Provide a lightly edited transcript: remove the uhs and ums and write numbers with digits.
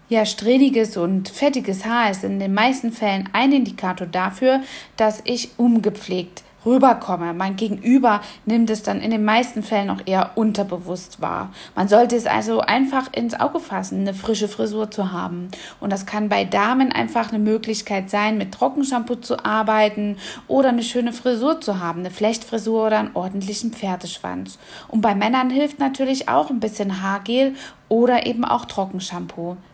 Ja, strähniges und fettiges Haar ist in den meisten Fällen ein Indikator dafür, dass ich ungepflegt rüberkomme. Mein Gegenüber nimmt es dann in den meisten Fällen auch eher unterbewusst wahr. Man sollte es also einfach ins Auge fassen, eine frische Frisur zu haben. Und das kann bei Damen einfach eine Möglichkeit sein, mit Trockenshampoo zu arbeiten oder eine schöne Frisur zu haben, eine Flechtfrisur oder einen ordentlichen Pferdeschwanz. Und bei Männern hilft natürlich auch ein bisschen Haargel oder eben auch Trockenshampoo.